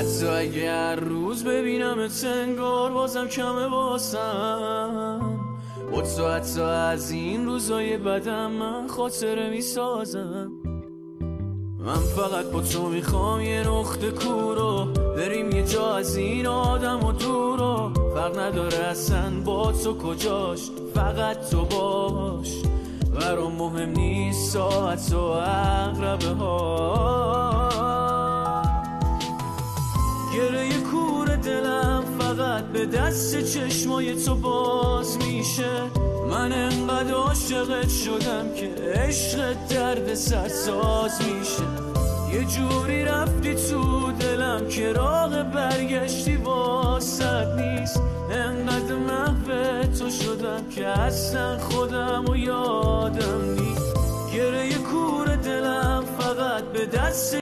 حتی اگه هر روز ببینم انگار بازم کمه واسم. تو حتی از این روزای بدم من خاطره میسازم. من فقط با تو میخوام یه نقطه کورو بریم یه جا از این آدم و دورو. فرق نداره اصلا با تو کجاش، فقط تو باش. برام مهم نیست ساعت و عقربه ها. گره کور دلم فقط به دست چشمای تو باز میشه. من انقدر عاشقت شدم که عشقت درد سرساز میشه. یه جوری رفتی تو دلم که راه برگشتی واسط نیست. انقدر محو تو شدم که اصلا خودم و یادم نیست. گره کور دلم فقط به دست